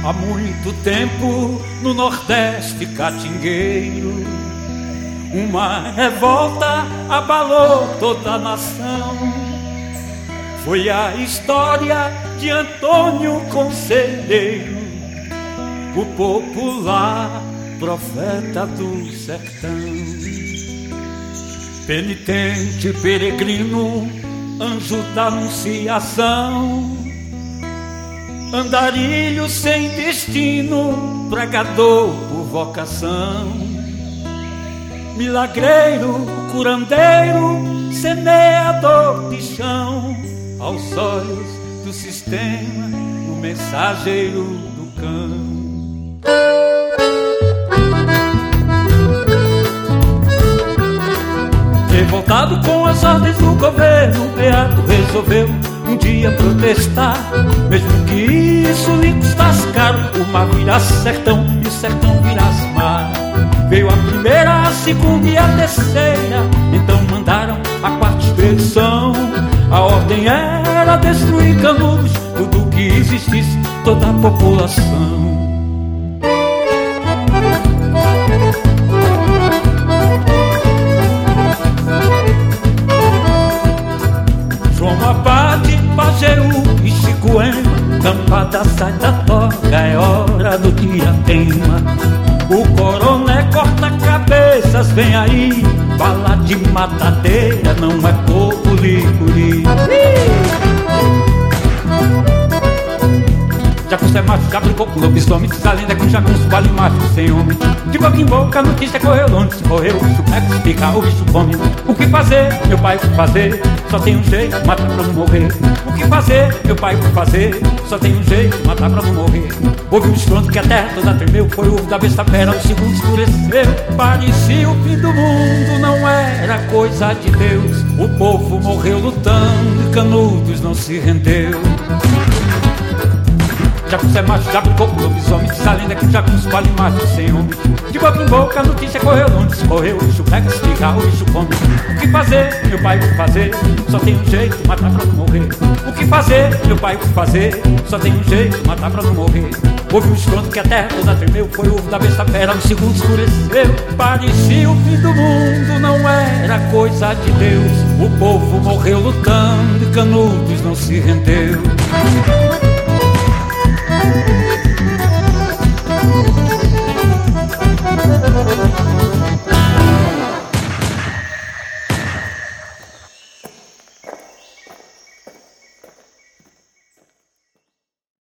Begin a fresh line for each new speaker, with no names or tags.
Há muito tempo no Nordeste catingueiro, uma revolta abalou toda a nação. Foi a história de Antônio Conselheiro, o popular profeta do sertão. Penitente, peregrino, anjo da anunciação, andarilho sem destino, pregador por vocação, milagreiro, curandeiro, semeador de chão, aos olhos do sistema, o mensageiro do cão. Revoltado com as ordens do governo, o Beato resolveu um dia protestar, mesmo que isso lhe custasse caro, o mar virasse sertão e o sertão virasse mar. Veio a primeira, a segunda e a terceira, então mandaram a quarta expedição. A ordem era destruir Canudos, tudo que existisse, toda a população. João Abade, Pajeú e Chicoema, Campada sai da toga, é hora do Tiratema. O coroné corta cabeças, vem aí, bala de matadeira, não é pouco licuri. Jagunço é macho, cabra, coco, lobisomem, diz a lenda que o jagunço vale macho sem homem. De boca em boca a notícia correu longe, se correu, o bicho pega, se pica, o bicho come. O que fazer, meu pai, o que fazer? Só tem um jeito, matar pra não morrer. O que fazer, meu pai, o que fazer? Só tem um jeito, matar pra não morrer. Houve um estrondo que a terra toda tremeu, foi o ovo da besta fera, o segundo escureceu. Parecia o fim do mundo, não era coisa de Deus. O povo morreu lutando e Canudos não se rendeu. Jagunço é macho, cabra, coco, lobisomem, diz a lenda que o jagunço vale macho sem homem. De boca em boca a notícia correu longe, se correu, o bicho pega, se pica, o bicho come. O que fazer, meu pai, o que fazer? Só tem um jeito, matar pra não morrer. O que fazer, meu pai, o que fazer? Só tem um jeito, matar pra não morrer. Houve um estrondo que a terra toda tremeu, foi o ovo da besta fera, no segundo escureceu. Parecia o fim do mundo, não era coisa de Deus. O povo morreu lutando e Canudos não se rendeu.